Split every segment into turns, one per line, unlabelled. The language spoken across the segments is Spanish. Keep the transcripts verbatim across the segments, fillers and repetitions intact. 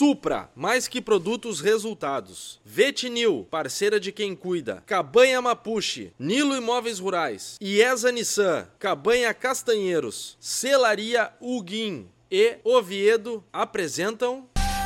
Supra, mais que produtos, resultados. Vetinil, parceira de quem cuida. Cabanha Mapuche, Nilo Imóveis Rurais. IESA Nissan, Cabanha Castanheiros. Celaria Huguim e Oviedo apresentam...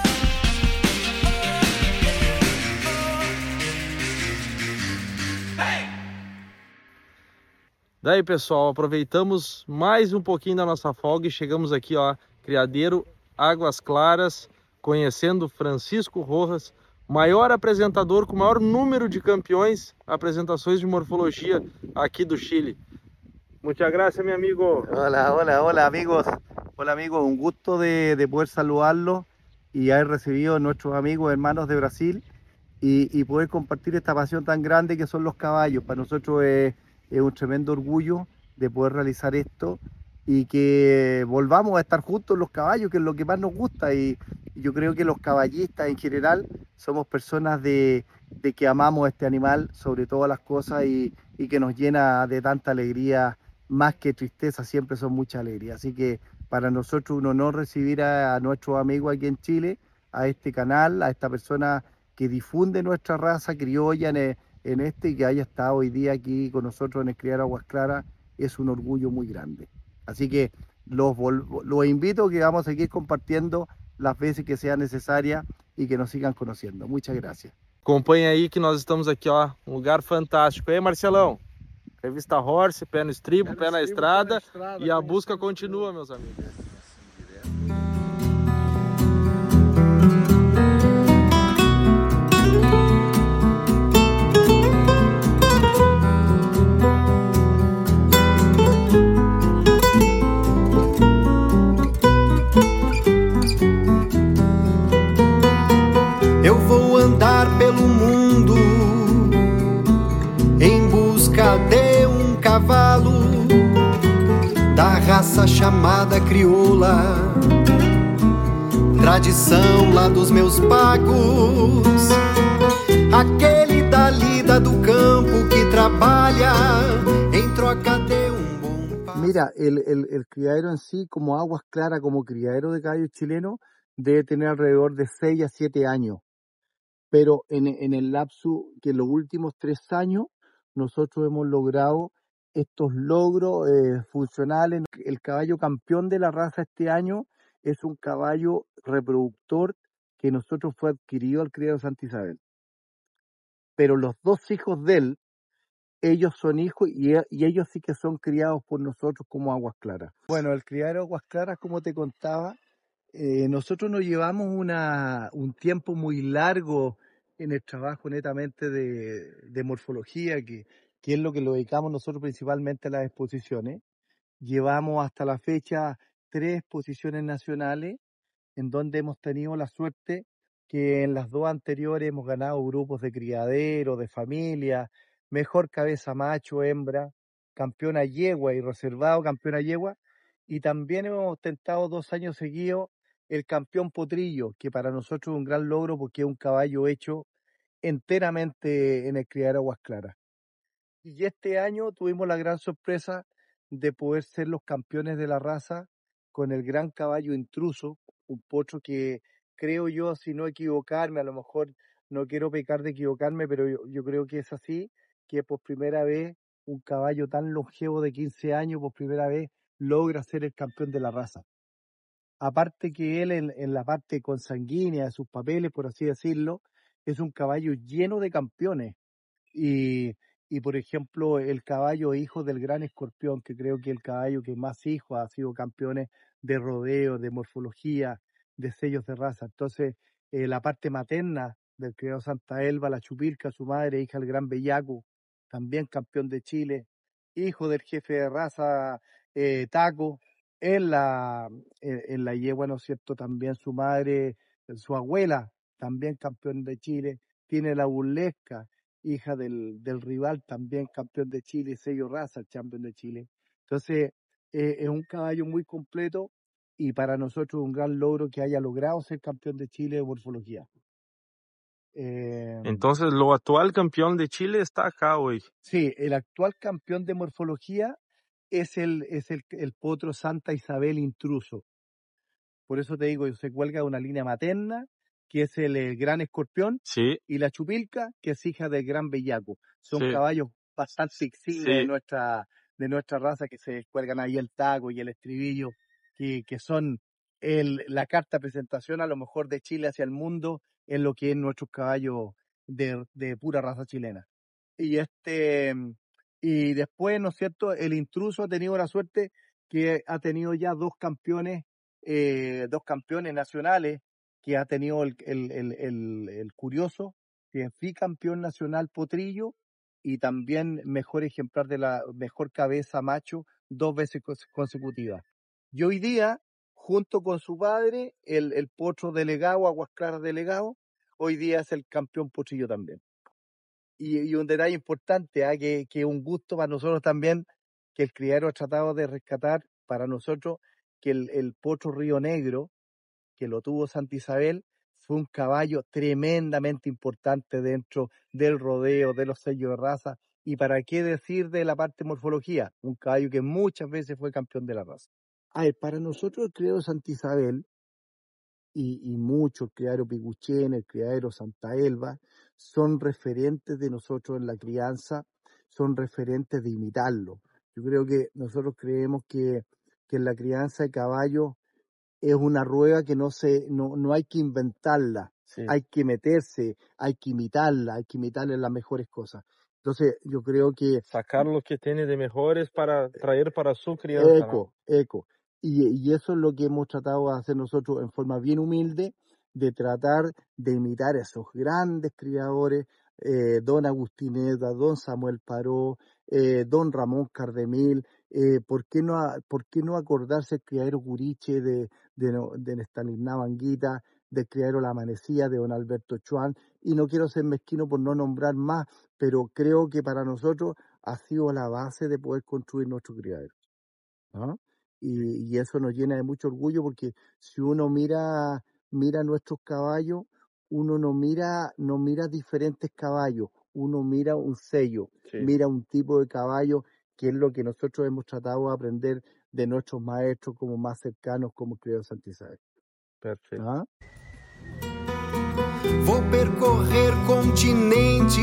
Daí, pessoal, aproveitamos mais um pouquinho da nossa folga e chegamos aqui, ó, Criadeiro Águas Claras, conhecendo Francisco Rojas, maior apresentador com o maior número de campeões, apresentações de morfologia aqui do Chile. Muchas gracias, mi amigo.
Hola, hola, hola, amigos. Hola, amigos, un gusto de, de poder saludarlos y haber recibido a nuestros amigos, hermanos de Brasil y, y poder compartir esta pasión tan grande que son los caballos. Para nosotros es, es un tremendo orgullo de poder realizar esto y que volvamos a estar juntos los caballos, que es lo que más nos gusta. Y, y yo creo que los caballistas en general somos personas de, de que amamos este animal sobre todas las cosas y, y que nos llena de tanta alegría, más que tristeza, siempre son mucha alegría. Así que para nosotros un honor recibir a, a nuestros amigos aquí en Chile, a este canal, a esta persona que difunde nuestra raza criolla en, en este y que haya estado hoy día aquí con nosotros en el Criadero Aguas Claras, es un orgullo muy grande. Así que los, los invito a que vamos a seguir compartiendo las veces que sea necesaria y que nos sigan conociendo. Muchas gracias.
Acompanhe aí que nós estamos aqui, ó, um lugar fantástico. E aí, Marcelão? Revista Horse, pé no estribo, pé, pé, na, estribo estrada, pé na estrada, e a busca continua, meus amigos.
Eu vou andar pelo mundo em busca de um cavalo da raça chamada crioula, tradição lá dos meus pagos, aquele da lida do campo que trabalha em troca de um bom pasto.
Mira, el, el, el criadero en sí, como Aguas Claras, como criadero de caballos chileno, debe tener alrededor de seis a siete años. Pero en, en el lapso que en los últimos tres años nosotros hemos logrado estos logros eh, funcionales. El caballo campeón de la raza este año es un caballo reproductor que nosotros fue adquirido al criadero Santa Isabel. Pero los dos hijos de él, ellos son hijos y, y ellos sí que son criados por nosotros como Aguas Claras. Bueno, el criadero Aguas Claras, como te contaba, Eh, nosotros nos llevamos una, un tiempo muy largo en el trabajo netamente de, de morfología, que, que es lo que lo dedicamos nosotros principalmente a las exposiciones. Llevamos hasta la fecha tres exposiciones nacionales, en donde hemos tenido la suerte que en las dos anteriores hemos ganado grupos de criadero, de familia, mejor cabeza macho, hembra, campeona yegua y reservado campeona yegua, y también hemos ostentado dos años seguidos el campeón potrillo, que para nosotros es un gran logro porque es un caballo hecho enteramente en el criadero Aguas Claras. Y este año tuvimos la gran sorpresa de poder ser los campeones de la raza con el gran caballo Intruso, un potro que creo yo, si no equivocarme, a lo mejor no quiero pecar de equivocarme, pero yo, yo creo que es así, que por primera vez un caballo tan longevo de quince años, por primera vez logra ser el campeón de la raza. Aparte que él en, en la parte consanguínea de sus papeles, por así decirlo, es un caballo lleno de campeones. Y, y por ejemplo, el caballo hijo del gran escorpión, que creo que el caballo que más hijos ha sido campeones de rodeo, de morfología, de sellos de raza. Entonces, eh, la parte materna del criadero Santa Elba, la Chupilca, su madre, hija del gran Bellaco, también campeón de Chile, hijo del jefe de raza eh, Taco. En la, en, en la yegua, ¿no es cierto? También su madre, su abuela, también campeón de Chile. Tiene la burlesca, hija del, del rival, también campeón de Chile, sello raza, campeón de Chile. Entonces, eh, es un caballo muy completo y para nosotros un gran logro que haya logrado ser campeón de Chile de morfología.
Eh, Entonces, lo actual campeón de Chile está acá hoy.
Sí, el actual campeón de morfología es el, es el, el potro Santa Isabel Intruso. Por eso te digo, se cuelga de una línea materna que es el, el Gran Escorpión,
Sí,
y la Chupilca, que es hija del Gran Bellaco. Son
sí,
caballos bastante insignes de
sí.
nuestra, de nuestra raza, que se cuelgan ahí el taco y el estribillo, que, que son el, la carta de presentación a lo mejor de Chile hacia el mundo en lo que es nuestros caballos de, de pura raza chilena. Y este y después, ¿no es cierto?, el Intruso ha tenido la suerte que ha tenido ya dos campeones, eh, dos campeones nacionales, que ha tenido el, el, el, el, el Curioso, que fue campeón nacional potrillo y también mejor ejemplar de la mejor cabeza macho dos veces cons- consecutivas. Y hoy día, junto con su padre, el, el potro delegado, Aguas Claras delegado, hoy día es el campeón potrillo también. Y, y un detalle importante, ¿ah? que, que un gusto para nosotros también, que el criadero ha tratado de rescatar para nosotros, que el, el potro Río Negro, que lo tuvo Santa Isabel, fue un caballo tremendamente importante dentro del rodeo, de los sellos de raza, y para qué decir de la parte de morfología, un caballo que muchas veces fue campeón de la raza. A ver, para nosotros el criadero Santa Isabel, y, y muchos, el criadero Piguchén, el criadero Santa Elba, son referentes de nosotros en la crianza, son referentes de imitarlo. Yo creo que nosotros creemos que, que en la crianza de caballos es una rueda que no se, no, no hay que inventarla,
Sí.
hay que meterse, hay que imitarla, hay que imitarle las mejores cosas. Entonces, yo creo que
Sacar lo que tiene de mejores para traer para su crianza, ¿no?
eco, eco. Y, y eso es lo que hemos tratado de hacer nosotros en forma bien humilde, de tratar de imitar a esos grandes criadores, eh, don Agustineta, don Samuel Paró, eh, don Ramón Cardemil, eh, ¿por qué no, a- por qué no acordarse el criadero Curiche de, de, no- de Stanislao Anguita, del criadero La Amanecía, de don Alberto Chuan? Y no quiero ser mezquino por no nombrar más, pero creo que para nosotros ha sido la base de poder construir nuestro criadero. ¿No? Y, y eso nos llena de mucho orgullo, porque si uno mira, mira nuestros caballos, uno no mira, no mira diferentes caballos, uno mira un sello,
Sí,
mira un tipo de caballo, que es lo que nosotros hemos tratado de aprender de nuestros maestros como más cercanos, como Criadero Santa Isabel.
perfeito.
¿Ah?
Vou percorrer continentes,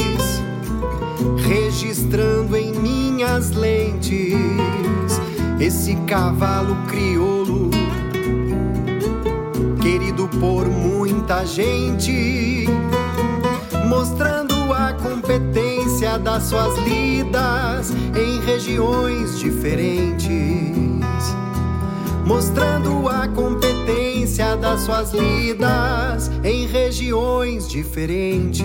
registrando em minhas lentes esse cavalo crioulo, querido por muita gente, mostrando a competência das suas lidas em regiões diferentes, mostrando a competência das suas lidas em regiões diferentes.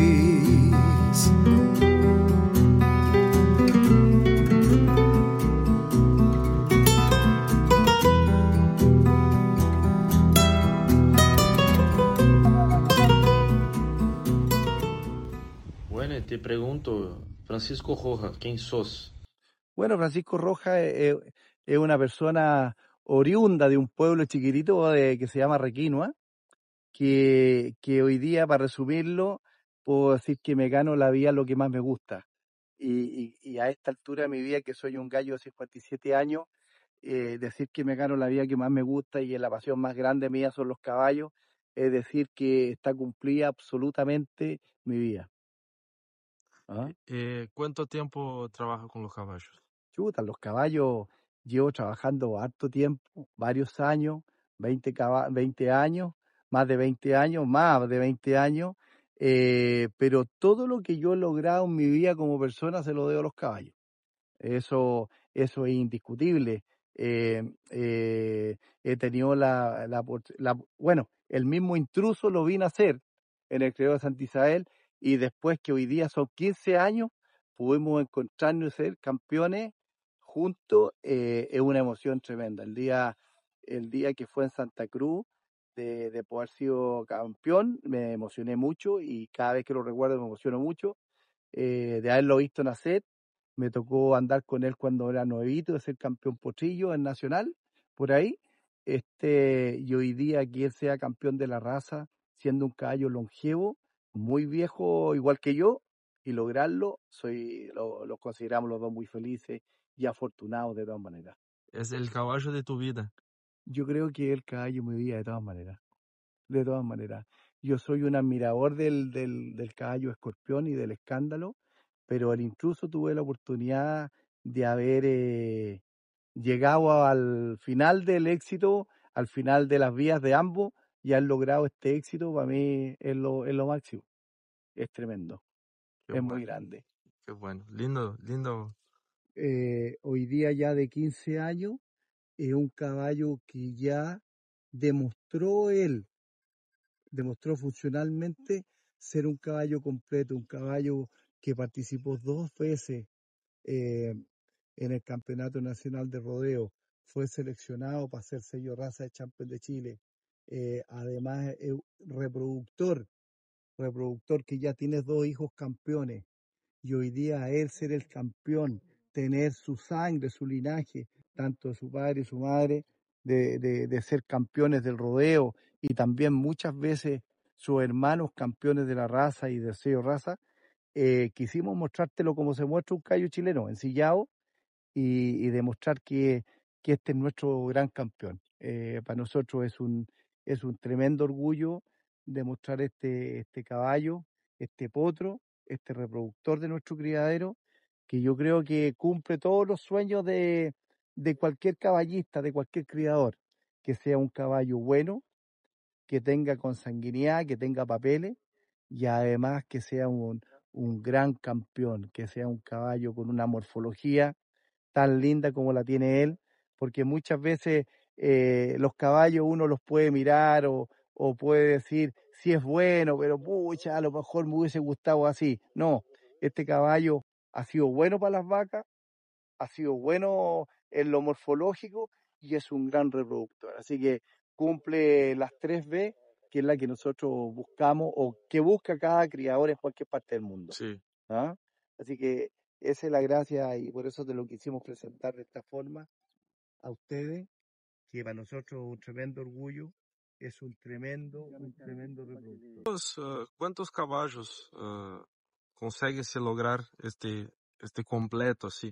Bueno, te pregunto, Francisco Rojas, ¿quién sos?
Bueno, Francisco Rojas es, es- es una persona oriunda de un pueblo chiquitito de, que se llama Requinoa, que, que hoy día, para resumirlo, puedo decir que me gano la vida lo que más me gusta. Y, y- y a esta altura de mi vida, que soy un gallo de cincuenta y siete años, eh, decir que me gano la vida que más me gusta y la pasión más grande mía son los caballos, es decir que está cumplida absolutamente mi vida. ¿Ah?
Eh, ¿cuánto tiempo trabajas con los caballos?
Chuta, los caballos llevo trabajando harto tiempo, varios años, veinte, caba- veinte años, más de veinte años, más de veinte años, eh, pero todo lo que yo he logrado en mi vida como persona se lo debo a los caballos. Eso, eso es indiscutible. Eh, eh, he tenido la, la, opor- la- bueno, el mismo Intruso lo vine a hacer en el Criadero de Santa Isabel, y después que hoy día son quince años, pudimos encontrarnos y ser campeones juntos, eh, es una emoción tremenda. El día, el día que fue en Santa Cruz, de, de poder sido campeón, me emocioné mucho, y cada vez que lo recuerdo me emociono mucho, eh, de haberlo visto nacer. Me tocó andar con él cuando era nuevito, de ser campeón potrillo en Nacional, por ahí. Este, y hoy día que él sea campeón de la raza, siendo un caballo longevo, muy viejo, igual que yo, y lograrlo, soy, lo, lo consideramos los dos muy felices y afortunados de todas maneras.
Es el caballo de tu vida.
Yo creo que el caballo me vida de todas maneras, de todas maneras. Yo soy un admirador del, del, del caballo Escorpión y del Escándalo, pero el Intruso tuve la oportunidad de haber eh, llegado al final del éxito, al final de las vías de ambos, y han logrado este éxito. Para mí es lo, es lo máximo. Es tremendo,
Qué
es muy
bueno,
grande.
qué bueno. Lindo, lindo.
Eh, hoy día ya de quince años, es un caballo que ya demostró él, demostró funcionalmente ser un caballo completo, un caballo que participó dos veces eh, en el Campeonato Nacional de Rodeo, fue seleccionado para ser sello raza de Champion de Chile. Eh, además es reproductor, reproductor que ya tiene dos hijos campeones, y hoy día él ser el campeón, tener su sangre, su linaje, tanto de su padre y su madre, de, de, de ser campeones del rodeo, y también muchas veces sus hermanos campeones de la raza y del sello raza, eh, quisimos mostrártelo como se muestra un caballo chileno, ensillado, y, y demostrar que, que este es nuestro gran campeón. Eh, para nosotros es un, es un tremendo orgullo demostrar este, este caballo, este potro, este reproductor de nuestro criadero, que yo creo que cumple todos los sueños de, de cualquier caballista, de cualquier criador, que sea un caballo bueno, que tenga consanguinidad, que tenga papeles, y además que sea un, un gran campeón, que sea un caballo con una morfología tan linda como la tiene él, porque muchas veces eh, los caballos uno los puede mirar o, o puede decir si es bueno, pero pucha, a lo mejor me hubiese gustado así. No, este caballo ha sido bueno para las vacas, ha sido bueno en lo morfológico y es un gran reproductor. Así que cumple las tres B, que es la que nosotros buscamos o que busca cada criador en cualquier parte del mundo.
Sí.
¿Ah? Así que esa es la gracia y por eso te lo quisimos presentar de esta forma a ustedes, que para nosotros es un tremendo orgullo, es un tremendo, un tremendo reproductor.
¿Cuántos, uh, cuántos caballos uh, consegue se lograr este, este completo así?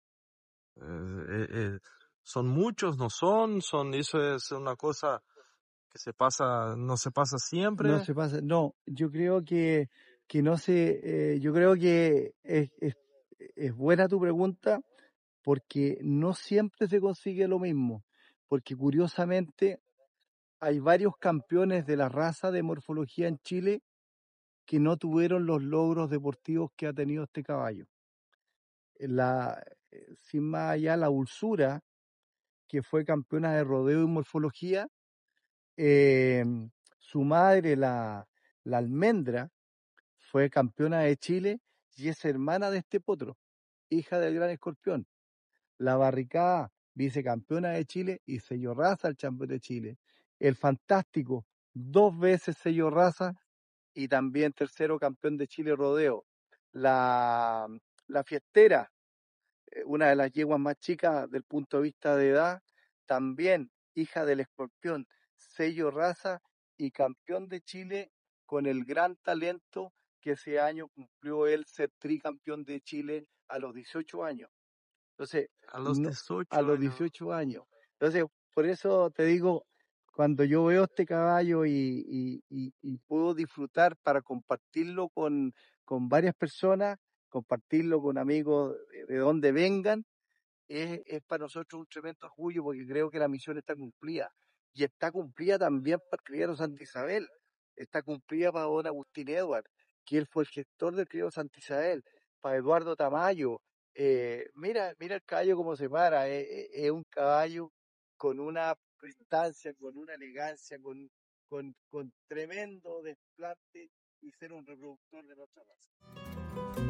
Eh, eh, eh, ¿Son muchos? ¿No son? ¿Son? Eso es una cosa que se pasa, no se pasa siempre.
No se pasa, no, yo creo que, que no se, eh, yo creo que es, es, es buena tu pregunta, porque no siempre se consigue lo mismo, porque curiosamente hay varios campeones de la raza de morfología en Chile que no tuvieron los logros deportivos que ha tenido este caballo. La, eh, sin más allá, la Ulsura, que fue campeona de rodeo y morfología, eh, su madre, la, la Almendra, fue campeona de Chile y es hermana de este potro, hija del Gran Escorpión. La Barricada, vicecampeona de Chile y sello raza al campeón de Chile. El Fantástico, dos veces sello raza y también tercero campeón de Chile rodeo. La, la Fiestera, eh, una de las yeguas más chicas del punto de vista de edad, también hija del Escorpión, sello raza y campeón de Chile con el gran talento que ese año cumplió él ser tricampeón de Chile a los dieciocho años. Entonces,
A los
no,
dieciocho
a los
años.
dieciocho años. Entonces, por eso te digo, cuando yo veo este caballo y, y, y, y puedo disfrutar para compartirlo con, con varias personas, compartirlo con amigos de, de donde vengan, es, es para nosotros un tremendo orgullo porque creo que la misión está cumplida. Y está cumplida también para el criadero Santa Isabel, está cumplida para don Agustín Edward, que él fue el gestor del criadero Santa Isabel, para Eduardo Tamayo. Eh, mira, mira el caballo como se para, es, es- es un caballo con una prestancia, con una elegancia, con, con, con tremendo desplante y ser un reproductor de nuestra raza.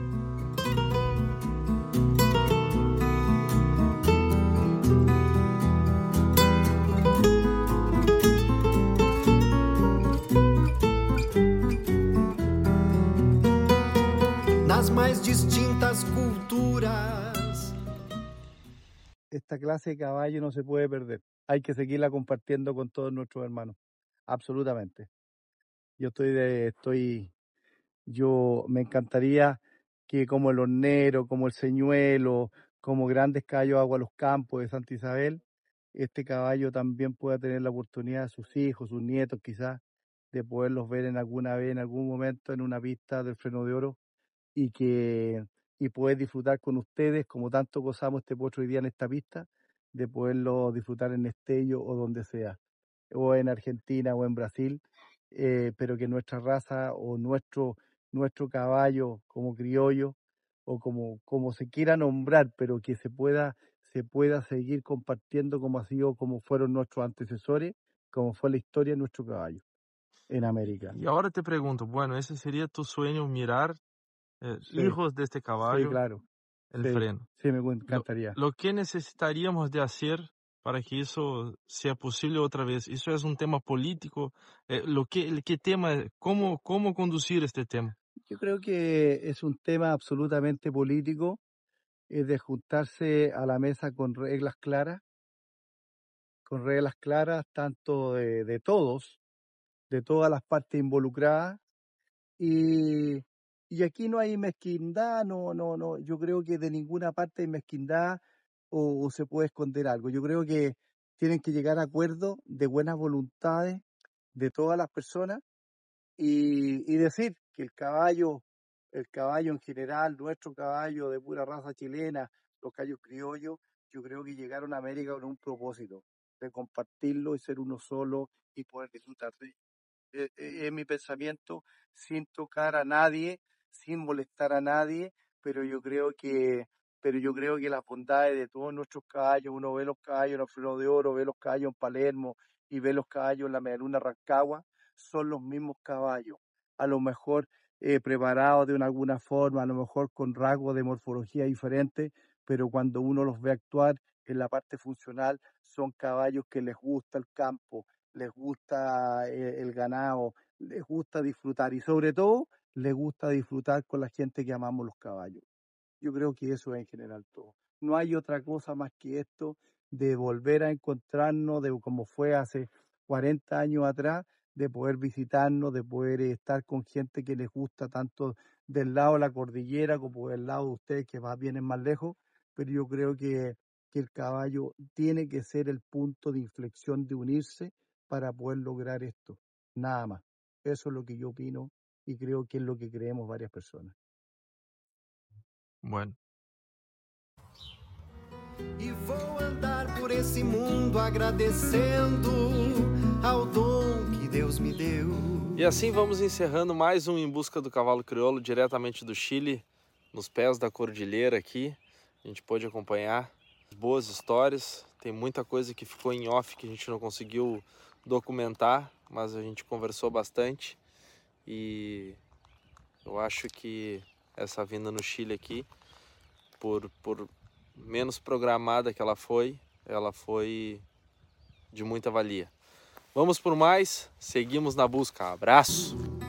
Nas mais distintas culturas.
Esta clase de caballo no se puede perder. Hay que seguirla compartiendo con todos nuestros hermanos. Absolutamente. Yo estoy de, estoy, yo me encantaría que como el hornero, como el señuelo, como grandes caballos agua los campos de Santa Isabel, este caballo también pueda tener la oportunidad de sus hijos, sus nietos quizás, de poderlos ver en alguna vez, en algún momento, en una pista del Freno de Oro y que y poder disfrutar con ustedes, como tanto gozamos este potro hoy día en esta pista, de poderlo disfrutar en Estello o donde sea, o en Argentina o en Brasil, eh, pero que nuestra raza o nuestro, nuestro caballo como criollo o como, como se quiera nombrar, pero que se pueda, se pueda seguir compartiendo como ha sido, como fueron nuestros antecesores, como fue la historia de nuestro caballo en América.
Y ahora te pregunto, bueno, ese sería tu sueño, mirar eh,
Sí,
hijos de este
sí,
caballo,
claro.
el
Sí,
freno.
sí, me
Lo,
encantaría.
lo que necesitaríamos de hacer para que eso sea posible otra vez, eso es un tema político, eh, lo que, el, ¿qué tema, cómo, cómo conducir este tema?
Yo creo que es un tema absolutamente político, es de juntarse a la mesa con reglas claras, con reglas claras tanto de, de todos, de todas las partes involucradas, y, y aquí no hay mezquindad, no, no, no, yo creo que de ninguna parte hay mezquindad o, o se puede esconder algo. Yo creo que tienen que llegar a acuerdos de buenas voluntades de todas las personas y, y decir que el caballo, el caballo en general, nuestro caballo de pura raza chilena, los caballos criollos, yo creo que llegaron a América con un propósito, de compartirlo y ser uno solo y poder disfrutar de ello. Eh, eh, es mi pensamiento, sin tocar a nadie, sin molestar a nadie, pero yo creo que, pero yo creo que las bondades de todos nuestros caballos, uno ve los caballos en el Freno de Oro, ve los caballos en Palermo y ve los caballos en la Medialuna Rancagua, son los mismos caballos, a lo mejor eh, preparados de una, alguna forma, a lo mejor con rasgos de morfología diferentes, pero cuando uno los ve actuar en la parte funcional, son caballos que les gusta el campo, les gusta eh, el ganado, les gusta disfrutar y sobre todo les gusta disfrutar con la gente que amamos los caballos. Yo creo que eso es en general todo. No hay otra cosa más que esto de volver a encontrarnos, de como fue hace cuarenta años atrás, de poder visitarnos, de poder estar con gente que les gusta tanto del lado de la cordillera como del lado de ustedes que más vienen más lejos, pero yo creo que, que el caballo tiene que ser el punto de inflexión de unirse para poder lograr esto, nada más. Eso es lo que yo opino y creo que es lo que creemos varias personas.
Bueno.
E vou andar por esse mundo agradecendo ao dom que Deus me deu.
E assim vamos encerrando mais um Em Busca do Cavalo Crioulo, diretamente do Chile, nos pés da cordilheira aqui. A gente pôde acompanhar boas histórias, tem muita coisa que ficou em off que a gente não conseguiu documentar, mas a gente conversou bastante e eu acho que essa vinda no Chile aqui, por, por menos programada que ela foi, ela foi de muita valia. Vamos por mais, seguimos na busca. Abraço!